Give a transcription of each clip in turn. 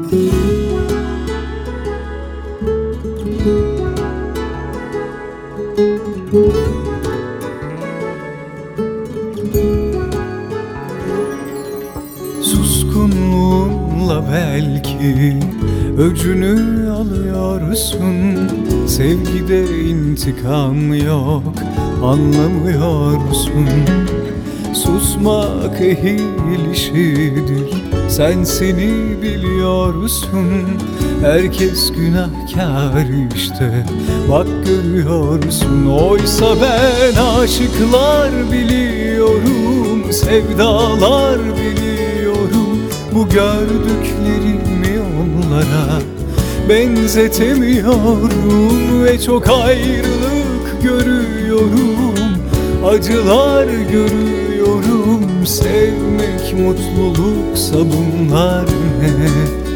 Suskunluğunla belki öcünü alıyorsun. Sevgide intikam yok, anlamıyorsun. Susmak ehil işidir, sen seni biliyorsun. Herkes günahkar işte, bak görüyorsun. Oysa ben aşıklar biliyorum, sevdalar biliyorum. Bu gördüklerimi onlara benzetemiyorum. Ve çok ayrılık görüyorum, acılar görüyorum. Sevmek mutluluksa bunlar ne,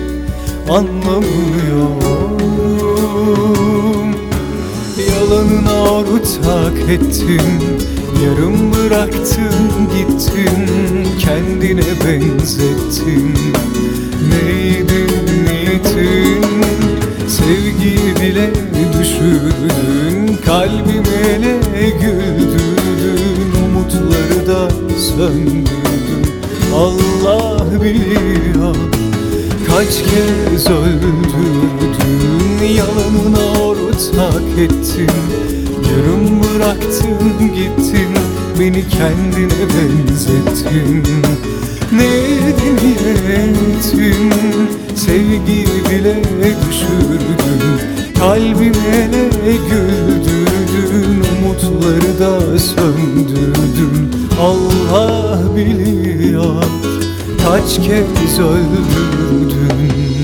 anlamıyorum. Yalanına ortak ettin, yarım bıraktın gittin, kendine benzettin. Neydi niyetin? Sevgiyi bile düşürdün, kalbimi ele güldürdün, umutları da söndürdün. Allah biliyor kaç kez öldürdün. Yalanına ortak ettin, yarım bıraktın gittin, beni kendine benzettin. Neydi niyetin? Sevgiyi bile düşürdün, kalbimi ele güldürdün, umutları da söndürdün. Allah biliyor kaç kez öldürdün.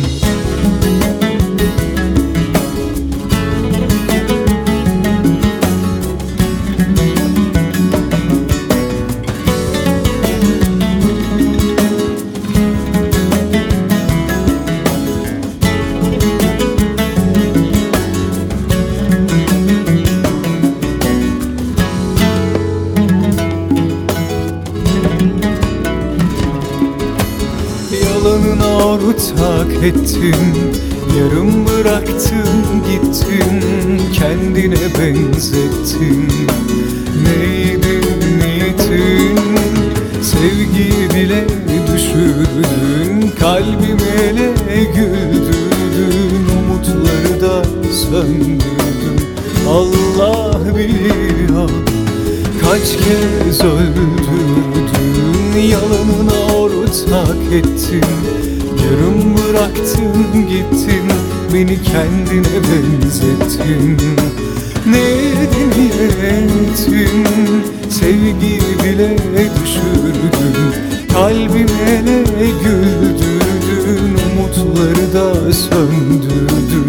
Yalanına ortak ettin, yarım bıraktın gittin, kendine benzettin. Neydi niyetin? Sevgiyi bile düşürdün, kalbimi ele güldürdün, umutları da söndürdün. Allah biliyor kaç kez öldürdün. Yalanına ortak ettin, yarım bıraktın gittin, beni kendine benzettin. Neydi niyetin? Sevgiyi bile düşürdün, kalbimi ele güldürdün, umutları da söndürdün.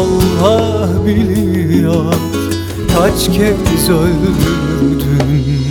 Allah biliyor kaç kez öldürdün.